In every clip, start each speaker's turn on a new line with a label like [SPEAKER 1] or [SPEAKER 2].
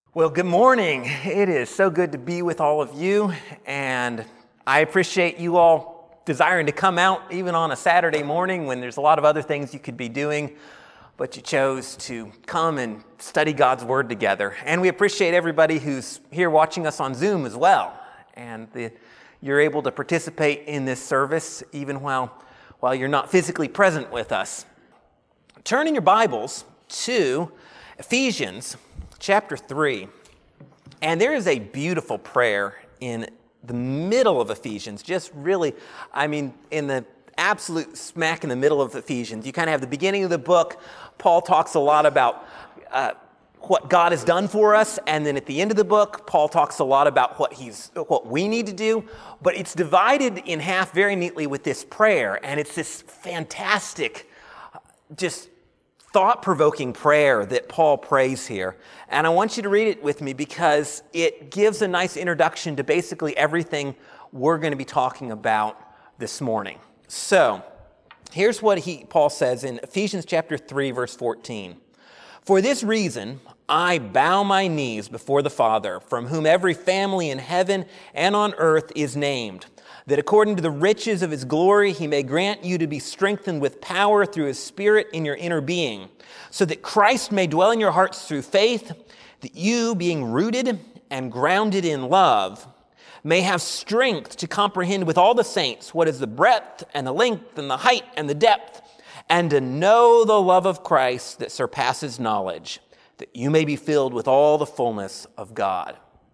[SPEAKER 1] Well, good morning. It is so good to be with all of you, and I appreciate you all desiring to come out even on a Saturday morning when there's a lot of other things you could be doing, but you chose to come and study God's Word together. And we appreciate everybody who's here watching us on Zoom as well, and you're able to participate in this service even while you're not physically present with us. Turn in your Bibles to Ephesians chapter 3, and there is a beautiful prayer in the middle of Ephesians, just really, in the absolute smack in the middle of Ephesians. You kind of have the beginning of the book. Paul talks a lot about what God has done for us, and then at the end of the book, Paul talks a lot about what we need to do, but it's divided in half very neatly with this prayer, and it's this fantastic, just thought-provoking prayer that Paul prays here. And I want you to read it with me because it gives a nice introduction to basically everything we're going to be talking about this morning. So, here's what Paul says in Ephesians chapter 3, verse 14. "For this reason, I bow my knees before the Father, from whom every family in heaven and on earth is named, that according to the riches of his glory he may grant you to be strengthened with power through his Spirit in your inner being, so that Christ may dwell in your hearts through faith, that you, being rooted and grounded in love, may have strength to comprehend with all the saints what is the breadth and the length and the height and the depth, and to know the love of Christ that surpasses knowledge, that you may be filled with all the fullness of God."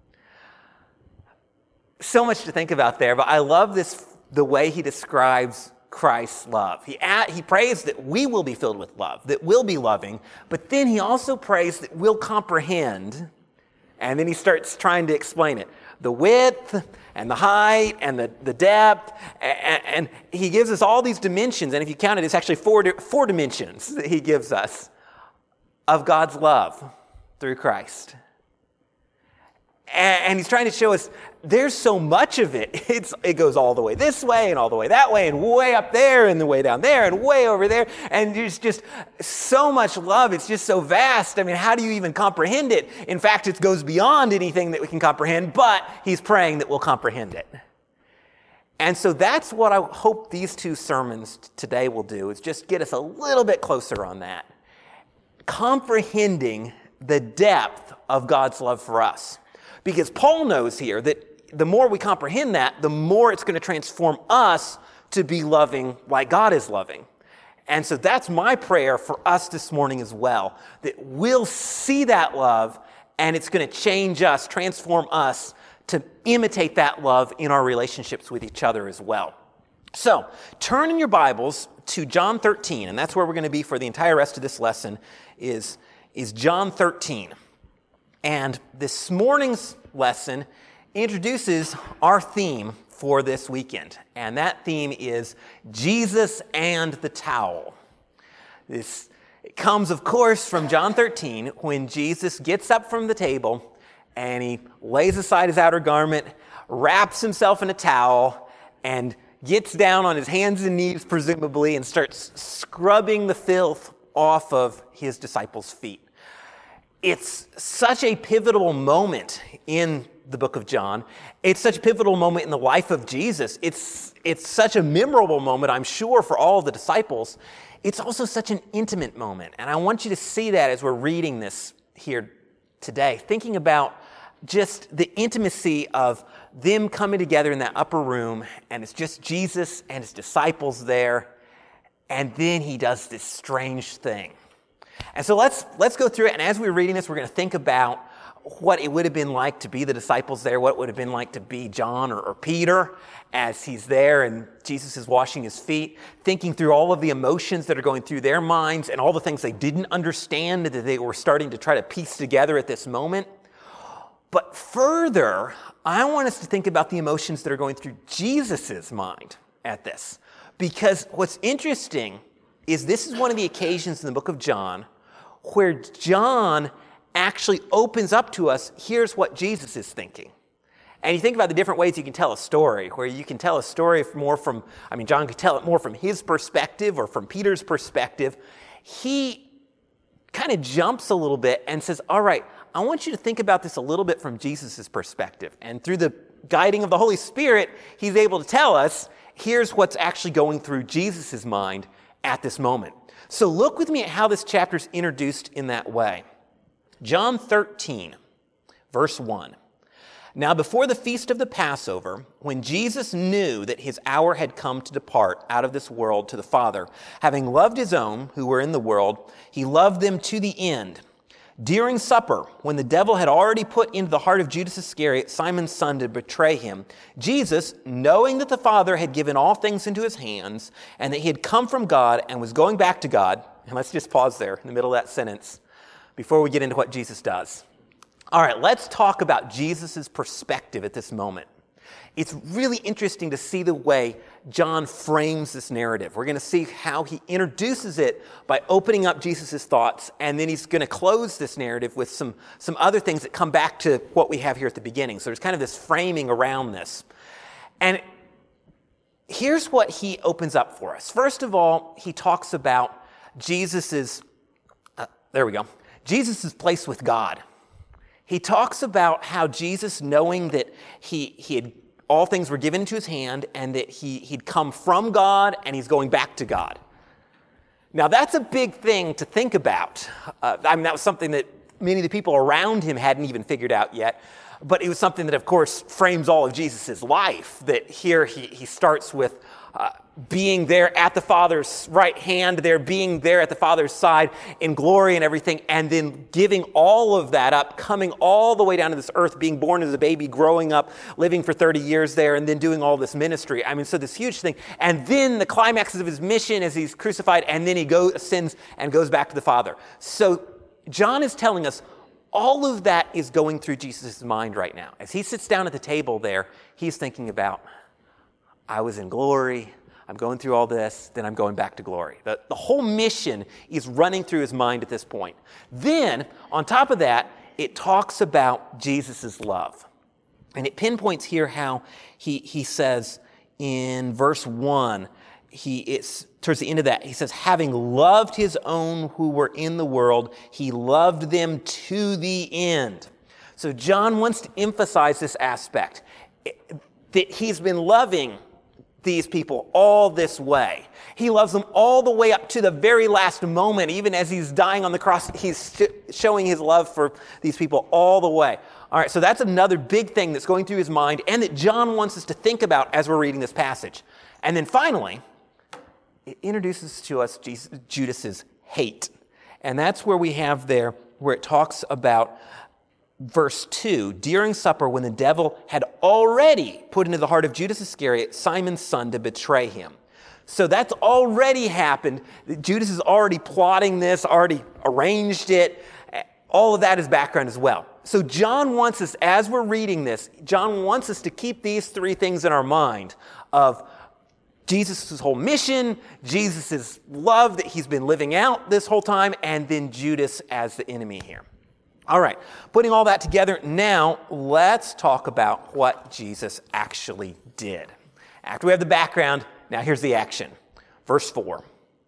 [SPEAKER 1] So much to think about there, but I love the way he describes Christ's love. He prays that we will be filled with love, that we'll be loving, but then he also prays that we'll comprehend, and then he starts trying to explain it. The width and the height and the depth, and he gives us all these dimensions, and if you count it, it's actually four dimensions that he gives us of God's love through Christ. And he's trying to show us there's so much of it. It goes all the way this way and all the way that way and way up there and the way down there and way over there. And there's just so much love. It's just so vast. How do you even comprehend it? In fact, it goes beyond anything that we can comprehend, but he's praying that we'll comprehend it. And so that's what I hope these two sermons today will do, is just get us a little bit closer on that. Comprehending the depth of God's love for us. Because Paul knows here that the more we comprehend that, the more it's going to transform us to be loving like God is loving. And so that's my prayer for us this morning as well, that we'll see that love and it's going to change us, transform us to imitate that love in our relationships with each other as well. So turn in your Bibles to John 13, and that's where we're going to be for the entire rest of this lesson is John 13. And this morning's lesson introduces our theme for this weekend. And that theme is Jesus and the towel. It comes, of course, from John 13, when Jesus gets up from the table and he lays aside his outer garment, wraps himself in a towel, and gets down on his hands and knees, presumably, and starts scrubbing the filth off of his disciples' feet. It's such a pivotal moment in the book of John. It's such a pivotal moment in the life of Jesus. It's such a memorable moment, I'm sure, for all of the disciples. It's also such an intimate moment. And I want you to see that as we're reading this here today, thinking about just the intimacy of them coming together in that upper room, and it's just Jesus and his disciples there, and then he does this strange thing. And so let's go through it, and as we're reading this, we're going to think about what it would have been like to be the disciples there, what it would have been like to be John or Peter as he's there and Jesus is washing his feet, thinking through all of the emotions that are going through their minds and all the things they didn't understand that they were starting to try to piece together at this moment. But further, I want us to think about the emotions that are going through Jesus' mind at this. Because what's interesting is this is one of the occasions in the book of John where John actually opens up to us, here's what Jesus is thinking. And you think about the different ways you can tell a story, where you can tell a story more from, John could tell it more from his perspective or from Peter's perspective. He kind of jumps a little bit and says, all right, I want you to think about this a little bit from Jesus' perspective. And through the guiding of the Holy Spirit, he's able to tell us, here's what's actually going through Jesus' mind at this moment. So look with me at how this chapter is introduced in that way. John 13, verse 1. Now before the feast of the Passover, when Jesus knew that his hour had come to depart out of this world to the Father, having loved his own who were in the world, he loved them to the end. During supper, when the devil had already put into the heart of Judas Iscariot, Simon's son, to betray him, Jesus, knowing that the Father had given all things into his hands, and that he had come from God and was going back to God, and let's just pause there in the middle of that sentence before we get into what Jesus does. All right, let's talk about Jesus' perspective at this moment. It's really interesting to see the way John frames this narrative. We're going to see how he introduces it by opening up Jesus' thoughts, and then he's going to close this narrative with some other things that come back to what we have here at the beginning. So there's kind of this framing around this. And here's what he opens up for us. First of all, he talks about Jesus' place with God. He talks about how Jesus, knowing that he had all things were given into his hand and that he'd come from God and he's going back to God. Now, that's a big thing to think about. That was something that many of the people around him hadn't even figured out yet. But it was something that, of course, frames all of Jesus' life. That here he starts with being there at the Father's right hand, being there at the Father's side in glory and everything, and then giving all of that up, coming all the way down to this earth, being born as a baby, growing up, living for 30 years there, and then doing all this ministry. I mean, so this huge thing. And then the climax of his mission as he's crucified, and then he ascends and goes back to the Father. So John is telling us all of that is going through Jesus' mind right now. As he sits down at the table there, he's thinking about, I was in glory, I'm going through all this, then I'm going back to glory. The whole mission is running through his mind at this point. Then, on top of that, it talks about Jesus' love. And it pinpoints here how he says in verse 1, it's towards the end of that, he says, having loved his own who were in the world, he loved them to the end. So John wants to emphasize this aspect, that he's been loving these people all this way. He loves them all the way up to the very last moment. Even as he's dying on the cross, he's showing his love for these people all the way. All right, so that's another big thing that's going through his mind and that John wants us to think about as we're reading this passage. And then finally, it introduces to us Judas's hate. And that's where we have there, where it talks about verse 2, during supper, when the devil had already put into the heart of Judas Iscariot, Simon's son, to betray him. So that's already happened. Judas is already plotting this, already arranged it. All of that is background as well. So John wants us, as we're reading this, John wants us to keep these three things in our mind of Jesus' whole mission, Jesus' love that he's been living out this whole time, and then Judas as the enemy here. All right, putting all that together, now let's talk about what Jesus actually did. After we have the background, now here's the action. Verse 4,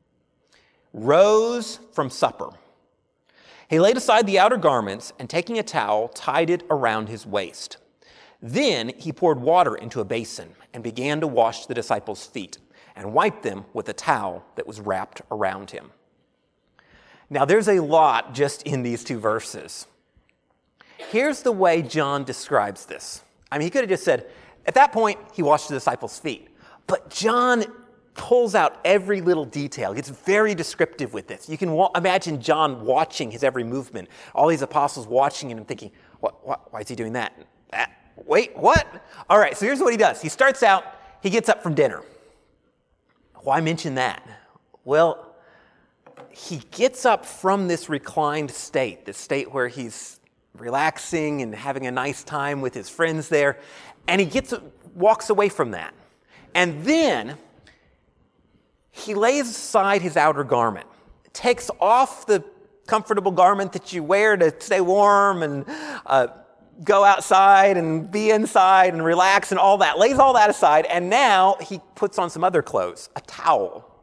[SPEAKER 1] rose from supper. He laid aside the outer garments and taking a towel, tied it around his waist. Then he poured water into a basin and began to wash the disciples' feet and wipe them with a towel that was wrapped around him. Now, there's a lot just in these two verses. Here's the way John describes this. I mean, he could have just said, at that point, he washed the disciples' feet. But John pulls out every little detail. It's very descriptive with this. You can imagine John watching his every movement, all these apostles watching him and thinking, why is he doing that? Wait, what? All right, so here's what he does. He starts out, he gets up from dinner. Why mention that? Well, he gets up from this reclined state, this state where he's relaxing and having a nice time with his friends there, and he walks away from that. And then he lays aside his outer garment, takes off the comfortable garment that you wear to stay warm and go outside and be inside and relax and all that, lays all that aside, and now he puts on some other clothes, a towel.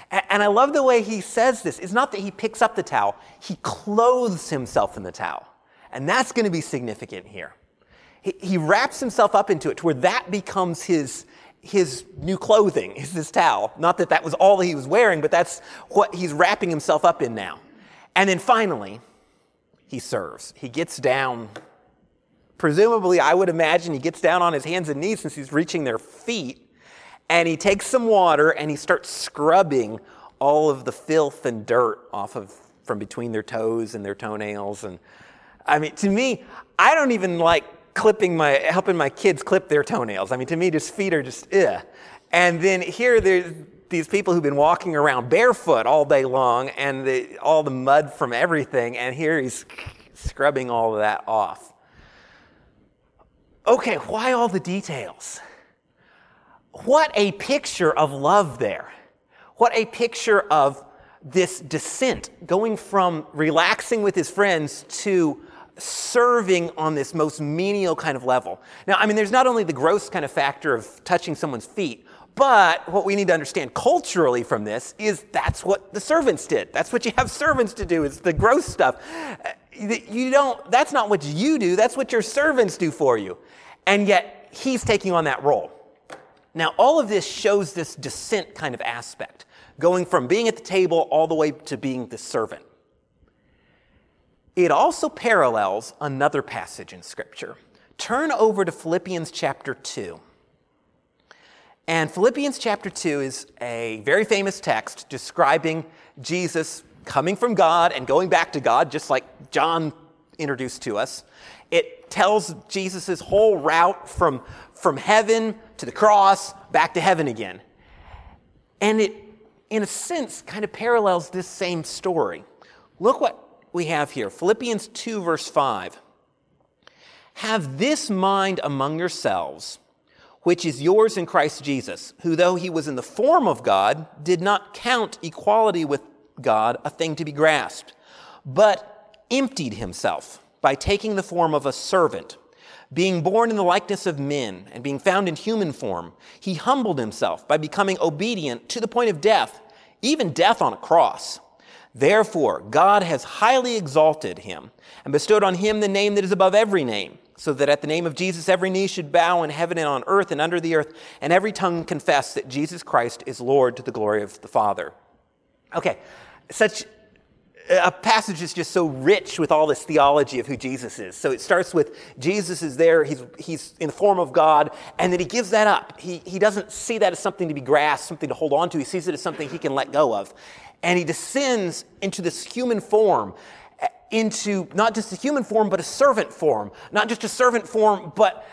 [SPEAKER 1] And I love the way he says this. It's not that he picks up the towel, he clothes himself in the towel. And that's going to be significant here. He wraps himself up into it to where that becomes his new clothing, is this towel. Not that that was all he was wearing, but that's what he's wrapping himself up in now. And then finally, he serves. He gets down. Presumably, I would imagine he gets down on his hands and knees since he's reaching their feet. And he takes some water and he starts scrubbing all of the filth and dirt from between their toes and their toenails. And I mean, to me, I don't even like helping my kids clip their toenails. I mean, to me, just feet are just, ugh. And then here there's these people who've been walking around barefoot all day long and all the mud from everything, and here he's scrubbing all of that off. Okay, why all the details? What a picture of love there. What a picture of this descent, going from relaxing with his friends to serving on this most menial kind of level. Now, I mean, there's not only the gross kind of factor of touching someone's feet, but what we need to understand culturally from this is that's what the servants did. That's what you have servants to do, is the gross stuff. That's not what you do, that's what your servants do for you. And yet, he's taking on that role. Now, all of this shows this descent kind of aspect, going from being at the table all the way to being the servant. It also parallels another passage in Scripture. Turn over to Philippians chapter 2. And Philippians chapter 2 is a very famous text describing Jesus coming from God and going back to God, just like John introduced to us. It tells Jesus' whole route from heaven to the cross, back to heaven again. And it, in a sense, kind of parallels this same story. Look what we have here. Philippians 2, verse 5. Have this mind among yourselves, which is yours in Christ Jesus, who, though he was in the form of God, did not count equality with God a thing to be grasped, but emptied himself by taking the form of a servant. Being born in the likeness of men and being found in human form, he humbled himself by becoming obedient to the point of death, even death on a cross. Therefore, God has highly exalted him and bestowed on him the name that is above every name, so that at the name of Jesus every knee should bow in heaven and on earth and under the earth, and every tongue confess that Jesus Christ is Lord, to the glory of the Father. Okay, such a passage is just so rich with all this theology of who Jesus is. So it starts with Jesus is there, he's in the form of God, and then he gives that up. He doesn't see that as something to be grasped, something to hold on to. He sees it as something he can let go of. And he descends into this human form, into not just a human form, but a servant form. Not just a servant form, but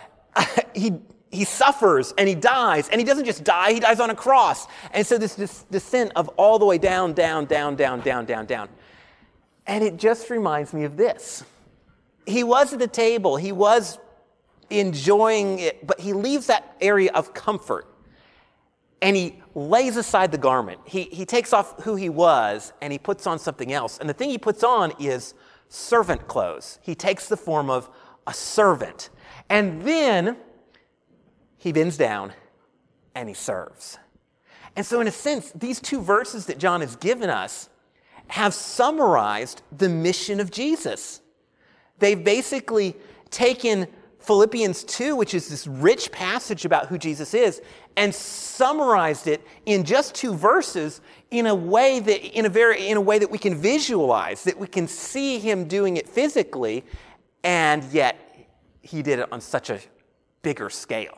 [SPEAKER 1] he suffers and he dies. And he doesn't just die, he dies on a cross. And so this descent of all the way down, down, down, down, down, down, down. And it just reminds me of this. He was at the table, he was enjoying it, but he leaves that area of comfort. And he lays aside the garment. He takes off who he was and he puts on something else. And the thing he puts on is servant clothes. He takes the form of a servant. And then he bends down and he serves. And so in a sense, these two verses that John has given us have summarized the mission of Jesus. They've basically taken Philippians 2, which is this rich passage about who Jesus is, and summarized it in just 2 verses in a way that we can visualize, that we can see him doing it physically, and yet he did it on such a bigger scale.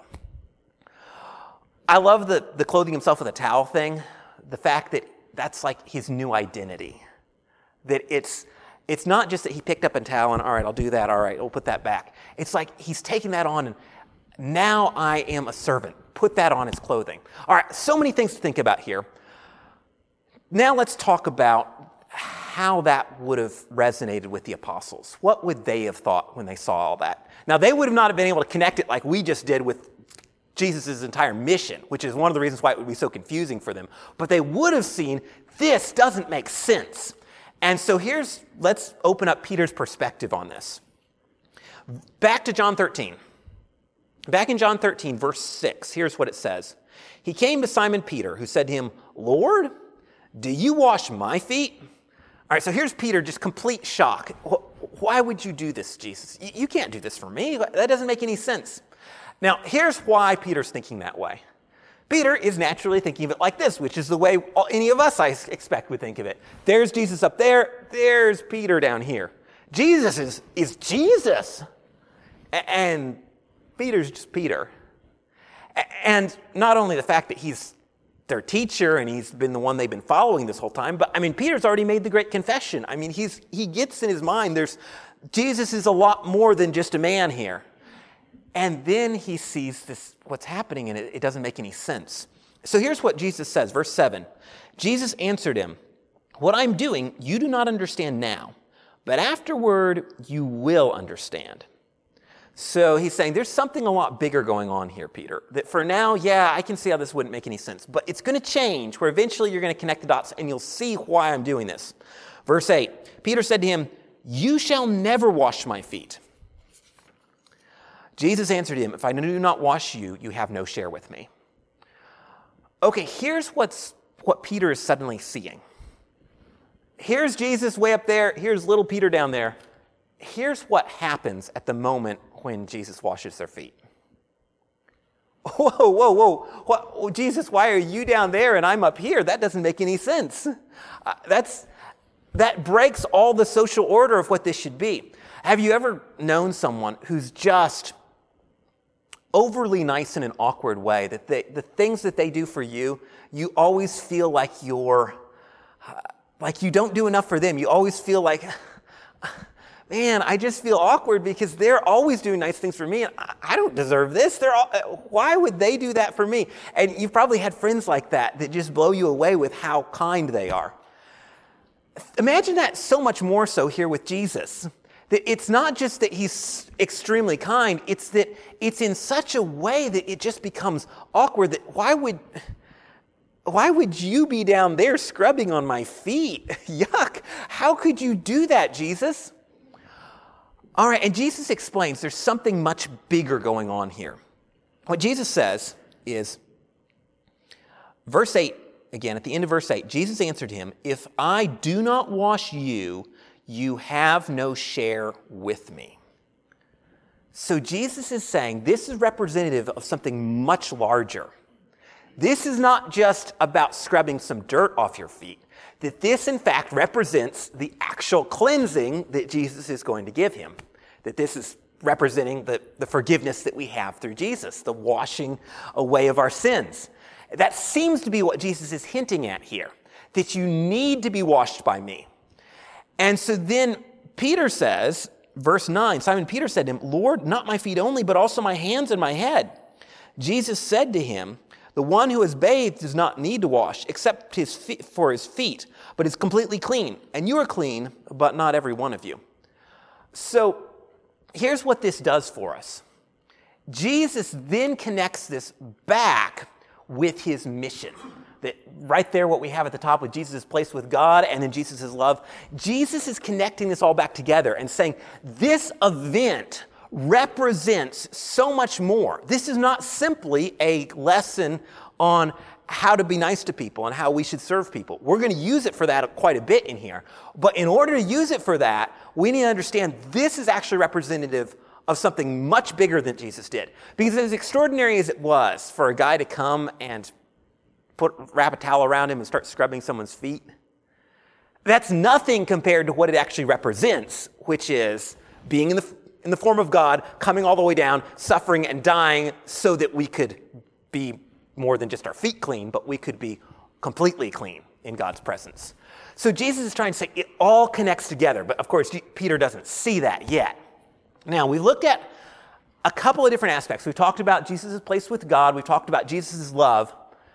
[SPEAKER 1] I love the clothing himself with a towel thing, the fact that that's like his new identity. That it's not just that he picked up a towel and, all right, I'll do that, all right, we'll put that back. It's like he's taking that on and now I am a servant. Put that on his clothing. All right, so many things to think about here. Now let's talk about how that would have resonated with the apostles. What would they have thought when they saw all that? Now, they would have not have been able to connect it like we just did with Jesus' entire mission, which is one of the reasons why it would be so confusing for them. But they would have seen, this doesn't make sense. And so let's open up Peter's perspective on this. Back to John 13. Back in John 13, verse 6, here's what it says. He came to Simon Peter, who said to him, Lord, Do you wash my feet? All right, so here's Peter, just complete shock. Why would you do this, Jesus? You can't do this for me. That doesn't make any sense. Now, here's why Peter's thinking that way. Peter is naturally thinking of it like this, which is the way any of us, I expect, would think of it. There's Jesus up there. There's Peter down here. Jesus is Jesus. And Peter's just Peter. And not only the fact that he's their teacher and he's been the one they've been following this whole time, but Peter's already made the great confession. He gets in his mind, Jesus is a lot more than just a man here. And then he sees what's happening, and it doesn't make any sense. So here's what Jesus says, verse 7. Jesus answered him, "What I'm doing, you do not understand now, but afterward you will understand." So he's saying there's something a lot bigger going on here, Peter. That for now, yeah, I can see how this wouldn't make any sense, but it's going to change where eventually you're going to connect the dots and you'll see why I'm doing this. Verse 8, Peter said to him, "You shall never wash my feet." Jesus answered him, "If I do not wash you, you have no share with me." Okay, here's what Peter is suddenly seeing. Here's Jesus way up there. Here's little Peter down there. Here's what happens at the moment when Jesus washes their feet. Whoa. What, Jesus, why are you down there and I'm up here? That doesn't make any sense. That breaks all the social order of what this should be. Have you ever known someone who's just overly nice in an awkward way, that the things that they do for you, you always feel like like you don't do enough for them. You always feel like, man, I just feel awkward because they're always doing nice things for me, and I don't deserve this. Why would they do that for me? And you've probably had friends like that just blow you away with how kind they are. Imagine that so much more so here with Jesus. That it's not just that he's extremely kind, it's that it's in such a way that it just becomes awkward. That why would you be down there scrubbing on my feet? Yuck. How could you do that, Jesus? All right, and Jesus explains there's something much bigger going on here. What Jesus says is, verse 8, again, at the end of verse 8, Jesus answered him, "If I do not wash you, you have no share with me." So Jesus is saying this is representative of something much larger. This is not just about scrubbing some dirt off your feet. That this, in fact, represents the actual cleansing that Jesus is going to give him. That this is representing the forgiveness that we have through Jesus, the washing away of our sins. That seems to be what Jesus is hinting at here, that you need to be washed by me. And so then Peter says, verse 9, Simon Peter said to him, "Lord, not my feet only, but also my hands and my head." Jesus said to him, "The one who is bathed does not need to wash, except for his feet, but is completely clean. And you are clean, but not every one of you." So here's what this does for us. Jesus then connects this back with his mission. That right there, what we have at the top with Jesus' place with God and then Jesus' love, Jesus is connecting this all back together and saying this event represents so much more. This is not simply a lesson on how to be nice to people and how we should serve people. We're going to use it for that quite a bit in here. But in order to use it for that, we need to understand this is actually representative of something much bigger than Jesus did. Because as extraordinary as it was for a guy to come and wrap a towel around him and start scrubbing someone's feet, that's nothing compared to what it actually represents, which is being in the form of God, coming all the way down, suffering and dying so that we could be more than just our feet clean, but we could be completely clean in God's presence. So Jesus is trying to say it all connects together, but of course Peter doesn't see that yet. Now, we looked at a couple of different aspects. We've talked about Jesus' place with God. We've talked about Jesus' love.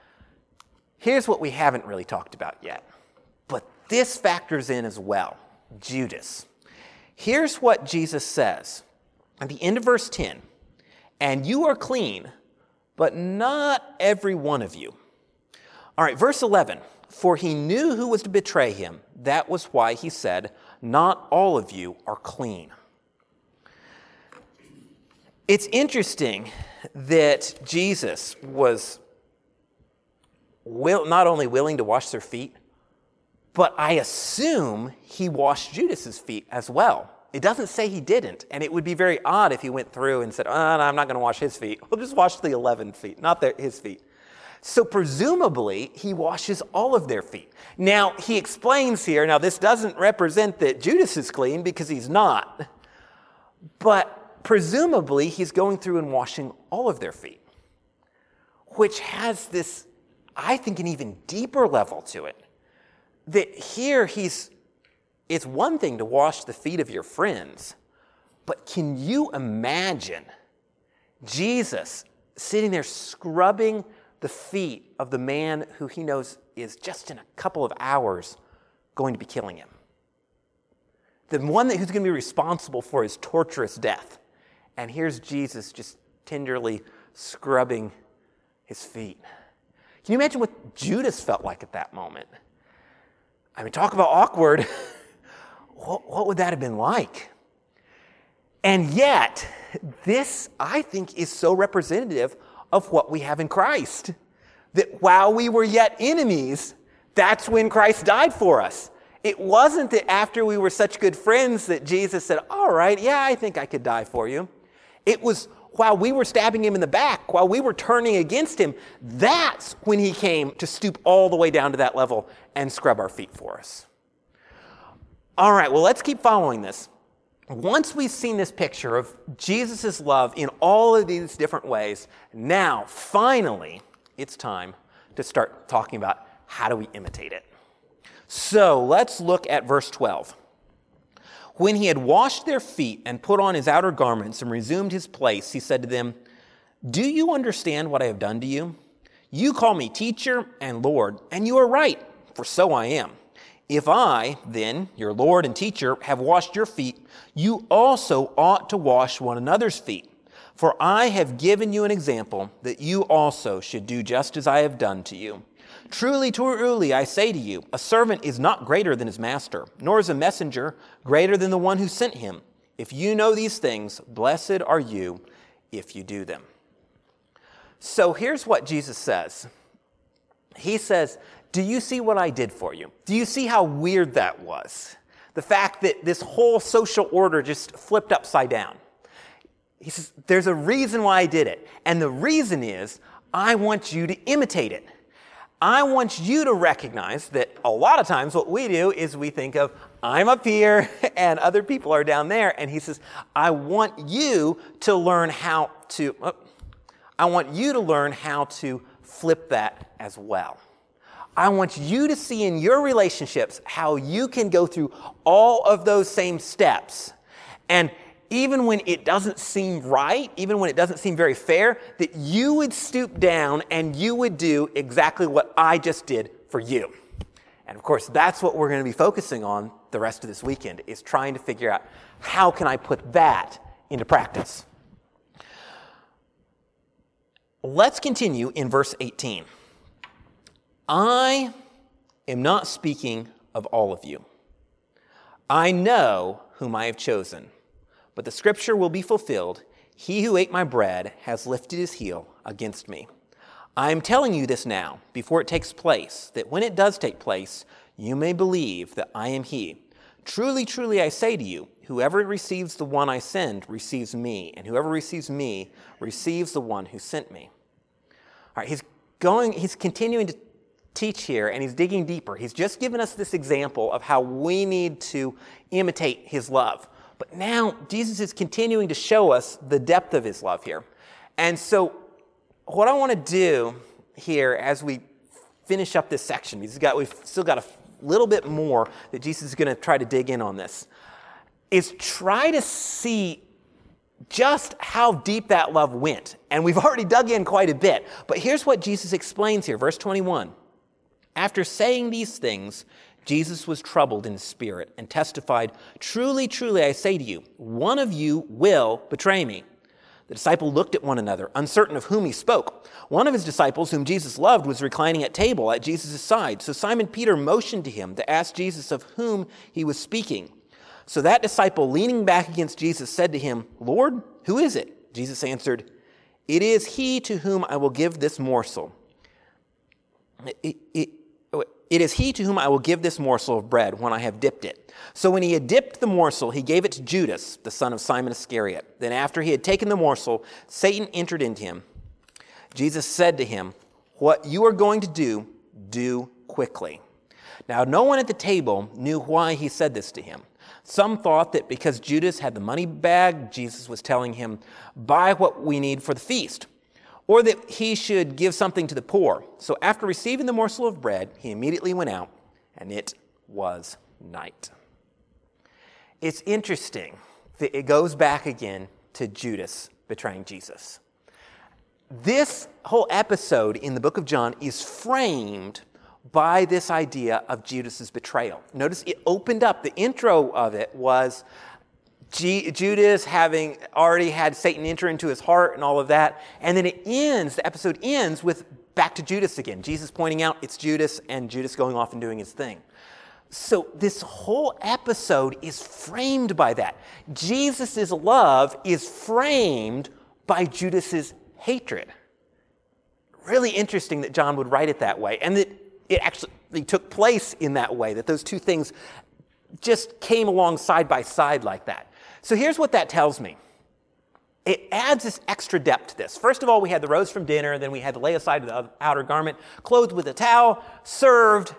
[SPEAKER 1] Here's what we haven't really talked about yet, but this factors in as well, Judas. Here's what Jesus says at the end of verse 10, "And you are clean, but not every one of you." All right, verse 11, "For he knew who was to betray him. That was why he said, 'Not all of you are clean.'" It's interesting that Jesus was not only willing to wash their feet, But I assume he washed Judas's feet as well. It doesn't say he didn't, and it would be very odd if he went through and said, no, I'm not going to wash his feet. We'll just wash the 11 feet, not his feet. So presumably, he washes all of their feet. Now, he explains here, now this doesn't represent that Judas is clean because he's not, but presumably he's going through and washing all of their feet, which has this, I think, an even deeper level to it. That here it's one thing to wash the feet of your friends, but can you imagine Jesus sitting there scrubbing the feet of the man who he knows is just in a couple of hours going to be killing him? The one who's going to be responsible for his torturous death. And here's Jesus just tenderly scrubbing his feet. Can you imagine what Judas felt like at that moment? I mean, talk about awkward. What would that have been like? And yet, this, I think, is so representative of what we have in Christ. That while we were yet enemies, that's when Christ died for us. It wasn't that after we were such good friends that Jesus said, all right, yeah, I think I could die for you. It was while we were stabbing him in the back, while we were turning against him, that's when he came to stoop all the way down to that level and scrub our feet for us. All right, well, let's keep following this. Once we've seen this picture of Jesus' love in all of these different ways, now, finally, it's time to start talking about how do we imitate it. So let's look at verse 12. When he had washed their feet and put on his outer garments and resumed his place, he said to them, "Do you understand what I have done to you? You call me teacher and Lord, and you are right, for so I am. If I, then, your Lord and teacher, have washed your feet, you also ought to wash one another's feet. For I have given you an example that you also should do just as I have done to you. Truly, truly, I say to you, a servant is not greater than his master, nor is a messenger greater than the one who sent him. If you know these things, blessed are you if you do them." So here's what Jesus says. He says, do you see what I did for you? Do you see how weird that was? The fact that this whole social order just flipped upside down. He says, there's a reason why I did it. And the reason is, I want you to imitate it. I want you to recognize that a lot of times what we do is we think of, I'm up here and other people are down there. And he says, I want you to learn how to flip that as well. I want you to see in your relationships how you can go through all of those same steps. And even when it doesn't seem right, even when it doesn't seem very fair, that you would stoop down and you would do exactly what I just did for you. And of course, that's what we're going to be focusing on the rest of this weekend, is trying to figure out how can I put that into practice. Let's continue in verse 18. I am not speaking of all of you. I know whom I have chosen, but the scripture will be fulfilled. He who ate my bread has lifted his heel against me. I am telling you this now, before it takes place, that when it does take place, you may believe that I am he. Truly, truly, I say to you, whoever receives the one I send receives me, and whoever receives me receives the one who sent me. All right, he's continuing to teach here, and he's digging deeper. He's just given us this example of how we need to imitate his love. But now Jesus is continuing to show us the depth of his love here. And so what I want to do here as we finish up this section, we've still got a little bit more that Jesus is going to try to dig in on this, is try to see just how deep that love went. And we've already dug in quite a bit. But here's what Jesus explains here, verse 21. After saying these things, Jesus was troubled in spirit and testified, "Truly, truly, I say to you, one of you will betray me." The disciples looked at one another, uncertain of whom he spoke. One of his disciples, whom Jesus loved, was reclining at table at Jesus' side. So Simon Peter motioned to him to ask Jesus of whom he was speaking. So that disciple, leaning back against Jesus, said to him, "Lord, who is it?" Jesus answered, "It is he to whom I will give this morsel." "It is he to whom I will give this morsel of bread when I have dipped it." So when he had dipped the morsel, he gave it to Judas, the son of Simon Iscariot. Then after he had taken the morsel, Satan entered into him. Jesus said to him, "What you are going to do, do quickly." Now no one at the table knew why he said this to him. Some thought that because Judas had the money bag, Jesus was telling him, "Buy what we need for the feast," or that he should give something to the poor. So after receiving the morsel of bread, he immediately went out, and it was night. It's interesting that it goes back again to Judas betraying Jesus. This whole episode in the book of John is framed by this idea of Judas's betrayal. Notice it opened up, the intro of it was Judas having already had Satan enter into his heart and all of that. And then the episode ends with back to Judas again. Jesus pointing out it's Judas and Judas going off and doing his thing. So this whole episode is framed by that. Jesus' love is framed by Judas's hatred. Really interesting that John would write it that way, and that it actually took place in that way, that those two things just came along side by side like that. So here's what that tells me. It adds this extra depth to this. First of all, we had the rose from dinner, then we had to lay aside the outer garment, clothed with a towel, served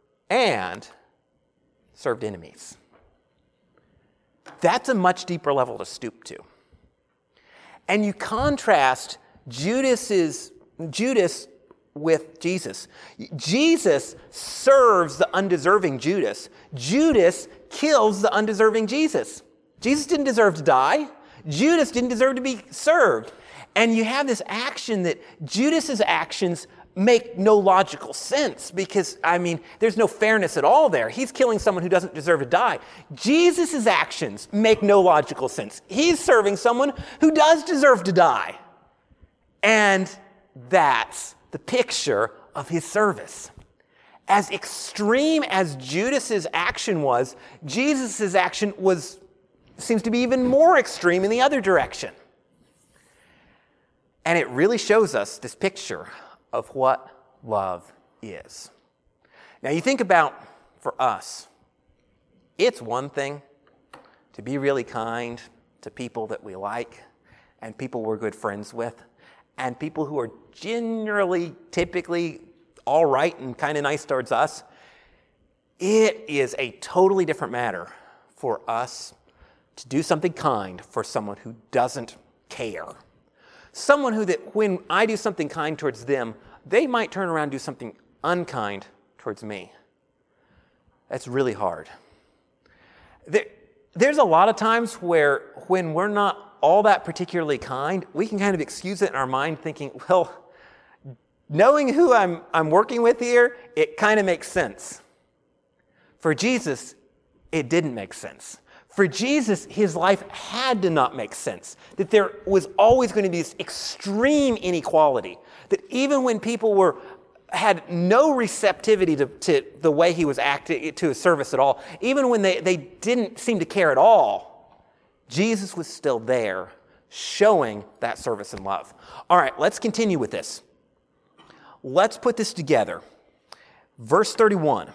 [SPEAKER 1] enemies. That's a much deeper level to stoop to. And you contrast Judas with Jesus. Jesus serves the undeserving Judas. Judas kills the undeserving Jesus. Jesus didn't deserve to die. Judas didn't deserve to be served. And you have this action that Judas's actions make no logical sense because, there's no fairness at all there. He's killing someone who doesn't deserve to die. Jesus' actions make no logical sense. He's serving someone who does deserve to die. And that's the picture of his service. As extreme as Judas's action was, Jesus' action seems to be even more extreme in the other direction. And it really shows us this picture of what love is. Now you think about, for us, it's one thing to be really kind to people that we like and people we're good friends with and people who are generally, typically all right and kind of nice towards us. It is a totally different matter for us to do something kind for someone who doesn't care. Someone who that when I do something kind towards them, they might turn around and do something unkind towards me. That's really hard. There's a lot of times when we're not all that particularly kind, we can kind of excuse it in our mind thinking, well, knowing who I'm working with here, it kind of makes sense. For Jesus, it didn't make sense. For Jesus, his life had to not make sense. That there was always going to be this extreme inequality. That even when people had no receptivity to the way he was acting, to his service at all, even when they didn't seem to care at all, Jesus was still there, showing that service and love. All right, let's continue with this. Let's put this together. Verse 31.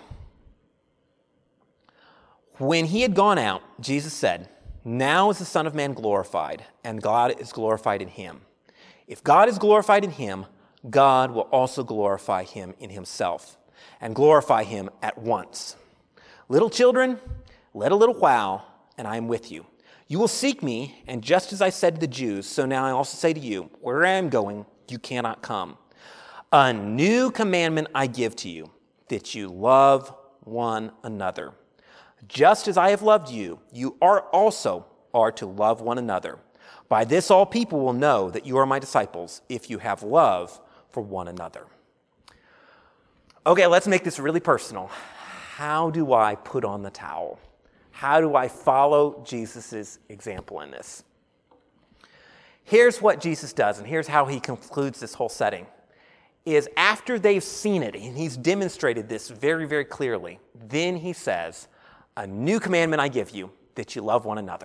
[SPEAKER 1] When he had gone out, Jesus said, "Now is the Son of Man glorified, and God is glorified in him. If God is glorified in him, God will also glorify him in himself, and glorify him at once. Little children, let a little while, and I am with you. You will seek me, and just as I said to the Jews, so now I also say to you, where I am going, you cannot come. A new commandment I give to you, that you love one another. Just as I have loved you, you also are to love one another. By this all people will know that you are my disciples, if you have love for one another." Okay, let's make this really personal. How do I put on the towel? How do I follow Jesus' example in this? Here's what Jesus does, and here's how he concludes this whole setting. Is after they've seen it, and he's demonstrated this very, very clearly, then he says, "A new commandment I give you, that you love one another."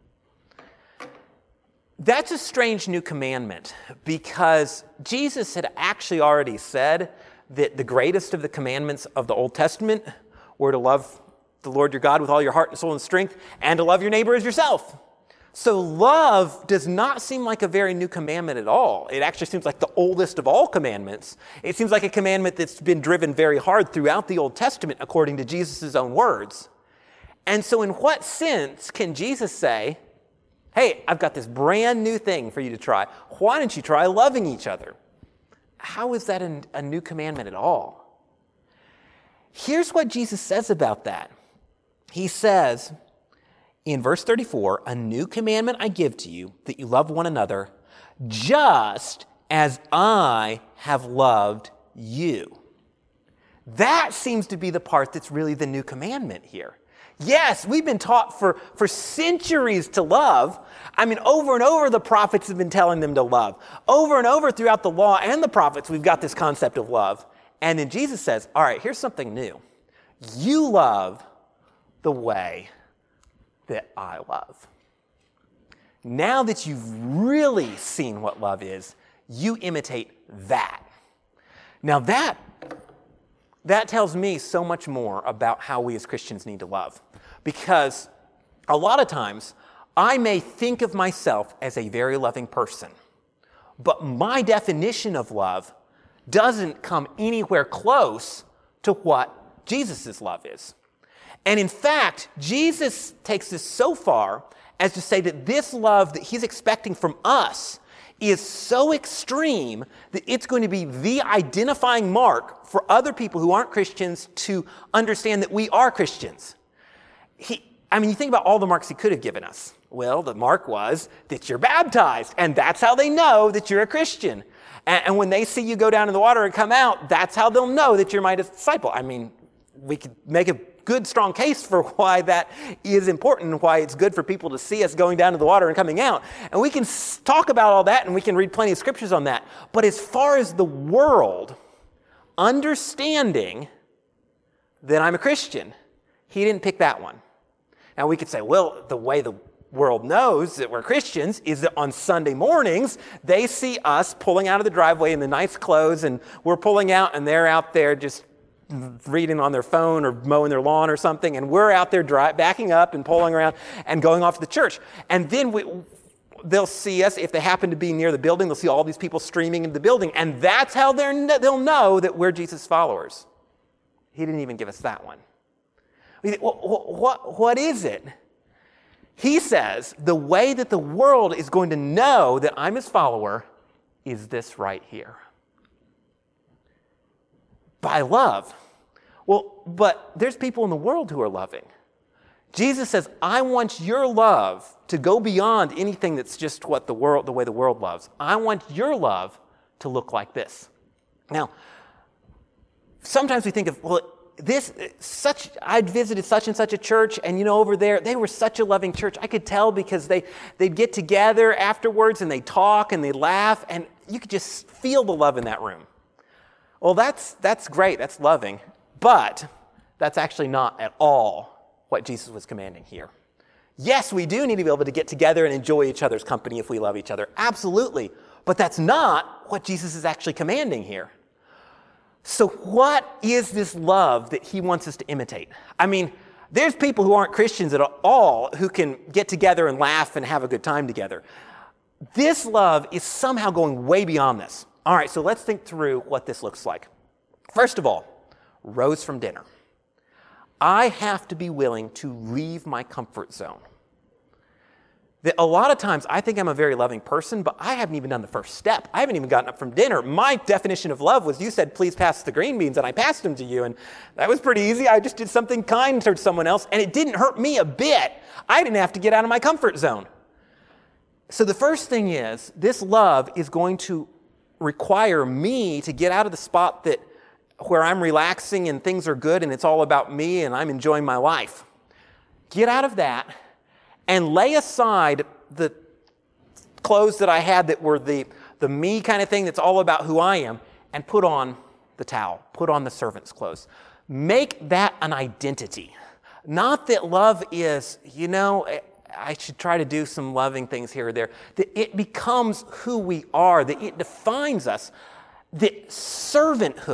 [SPEAKER 1] That's a strange new commandment because Jesus had actually already said that the greatest of the commandments of the Old Testament were to love the Lord your God with all your heart and soul and strength, and to love your neighbor as yourself. So love does not seem like a very new commandment at all. It actually seems like the oldest of all commandments. It seems like a commandment that's been driven very hard throughout the Old Testament, according to Jesus' own words. And so in what sense can Jesus say, hey, I've got this brand new thing for you to try. Why don't you try loving each other? How is that a new commandment at all? Here's what Jesus says about that. He says in verse 34, a new commandment I give to you, that you love one another, just as I have loved you. That seems to be the part that's really the new commandment here. Yes, we've been taught for centuries to love. I mean, over and over the prophets have been telling them to love. Over and over throughout the law and the prophets, we've got this concept of love. And then Jesus says, all right, here's something new. You love the way that I love. Now that you've really seen what love is, you imitate that. Now that tells me so much more about how we as Christians need to love. Because a lot of times, I may think of myself as a very loving person, but my definition of love doesn't come anywhere close to what Jesus' love is. And in fact, Jesus takes this so far as to say that this love that he's expecting from us is so extreme that it's going to be the identifying mark for other people who aren't Christians to understand that we are Christians. You think about all the marks he could have given us. Well, the mark was that you're baptized, and that's how they know that you're a Christian. And when they see you go down in the water and come out, that's how they'll know that you're my disciple. I mean, we could make a good, strong case for why that is important and why it's good for people to see us going down to the water and coming out. And we can talk about all that and we can read plenty of scriptures on that. But as far as the world understanding that I'm a Christian, he didn't pick that one. Now we could say, well, the way the world knows that we're Christians is that on Sunday mornings, they see us pulling out of the driveway in the nice clothes and we're pulling out and they're out there just reading on their phone or mowing their lawn or something, and we're out there backing up and pulling around and going off to the church. And then they'll see us, if they happen to be near the building, they'll see all these people streaming into the building, and that's how they'll know that we're Jesus' followers. He didn't even give us that one. What is it? He says the way that the world is going to know that I'm his follower is this right here. By love. Well, but there's people in the world who are loving. Jesus says, I want your love to go beyond anything that's just the way the world loves. I want your love to look like this. Now, sometimes we think of, I'd visited such and such a church, and over there, they were such a loving church. I could tell because they'd get together afterwards and they'd talk and they'd laugh, and you could just feel the love in that room. Well, that's great, that's loving, but that's actually not at all what Jesus was commanding here. Yes, we do need to be able to get together and enjoy each other's company if we love each other, absolutely, but that's not what Jesus is actually commanding here. So what is this love that he wants us to imitate? I mean, there's people who aren't Christians at all who can get together and laugh and have a good time together. This love is somehow going way beyond this. All right, so let's think through what this looks like. First of all, rose from dinner. I have to be willing to leave my comfort zone. A lot of times I think I'm a very loving person, but I haven't even done the first step. I haven't even gotten up from dinner. My definition of love was you said, please pass the green beans, and I passed them to you, and that was pretty easy. I just did something kind towards someone else, and it didn't hurt me a bit. I didn't have to get out of my comfort zone. So the first thing is, this love is going to require me to get out of the spot where I'm relaxing and things are good and it's all about me and I'm enjoying my life. Get out of that and lay aside the clothes that I had that were the me kind of thing that's all about who I am, and put on the towel, put on the servant's clothes. Make that an identity. Not that love is, I should try to do some loving things here or there, that it becomes who we are, that it defines us, that servanthood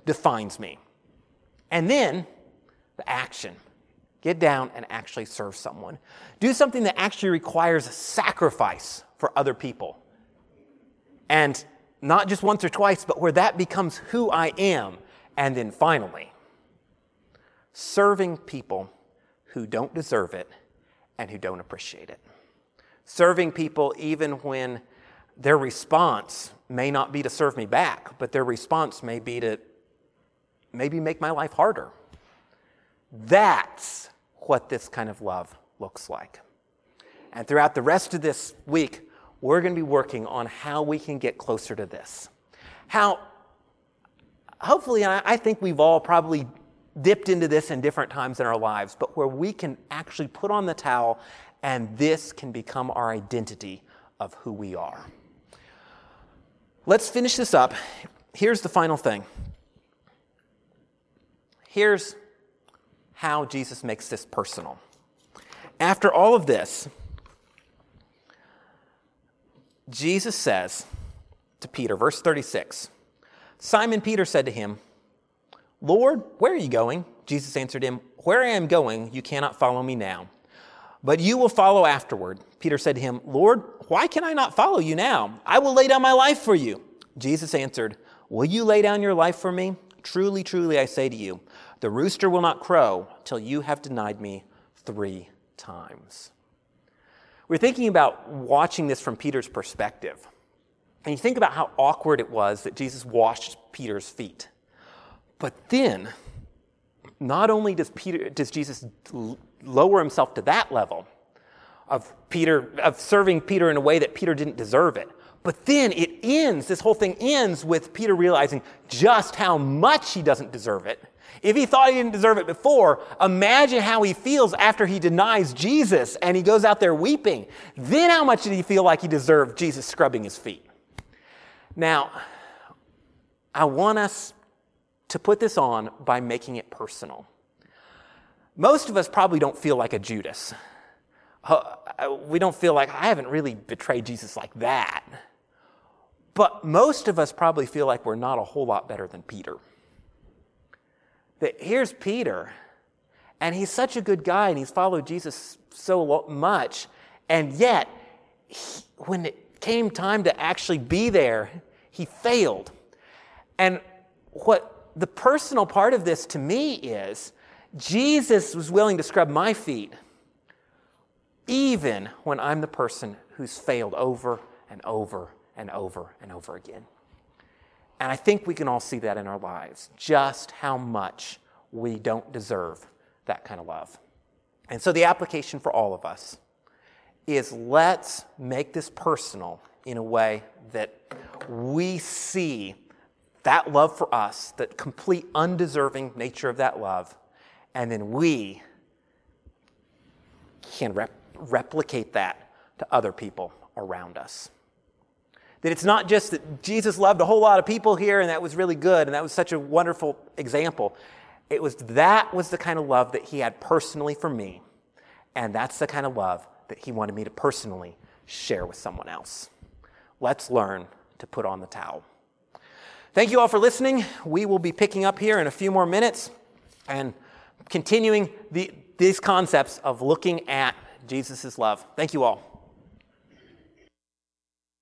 [SPEAKER 1] defines me. And then the action. Get down and actually serve someone. Do something that actually requires sacrifice for other people. And not just once or twice, but where that becomes who I am. And then finally, serving people who don't deserve it and who don't appreciate it. Serving people even when their response may not be to serve me back, but their response may be to maybe make my life harder. That's what this kind of love looks like. And throughout the rest of this week, we're going to be working on how we can get closer to this. How, hopefully, I think we've all probably dipped into this in different times in our lives, but where we can actually put on the towel and this can become our identity of who we are. Let's finish this up. Here's the final thing. Here's how Jesus makes this personal. After all of this, Jesus says to Peter, verse 36, Simon Peter said to him, Lord, where are you going? Jesus answered him, where I am going, you cannot follow me now, but you will follow afterward. Peter said to him, Lord, why can I not follow you now? I will lay down my life for you. Jesus answered, will you lay down your life for me? Truly, truly, I say to you, the rooster will not crow till you have denied me 3 times. We're thinking about watching this from Peter's perspective. And you think about how awkward it was that Jesus washed Peter's feet. But then, not only does Jesus lower himself to that level of serving Peter in a way that Peter didn't deserve it, but then this whole thing ends with Peter realizing just how much he doesn't deserve it. If he thought he didn't deserve it before, imagine how he feels after he denies Jesus and he goes out there weeping. Then how much did he feel like he deserved Jesus scrubbing his feet? Now, I want us to put this on by making it personal. Most of us probably don't feel like a Judas. We don't feel like, I haven't really betrayed Jesus like that. But most of us probably feel like we're not a whole lot better than Peter. That here's Peter, and he's such a good guy, and he's followed Jesus so much, and yet, when it came time to actually be there, he failed. And what the personal part of this to me is, Jesus was willing to scrub my feet, even when I'm the person who's failed over and over and over and over again. And I think we can all see that in our lives, just how much we don't deserve that kind of love. And so the application for all of us is let's make this personal in a way that we see that love for us, that complete undeserving nature of that love, and then we can replicate that to other people around us. That it's not just that Jesus loved a whole lot of people here and that was really good and that was such a wonderful example. That was the kind of love that he had personally for me. And that's the kind of love that he wanted me to personally share with someone else. Let's learn to put on the towel. Thank you all for listening. We will be picking up here in a few more minutes and continuing these concepts of looking at Jesus' love. Thank you all.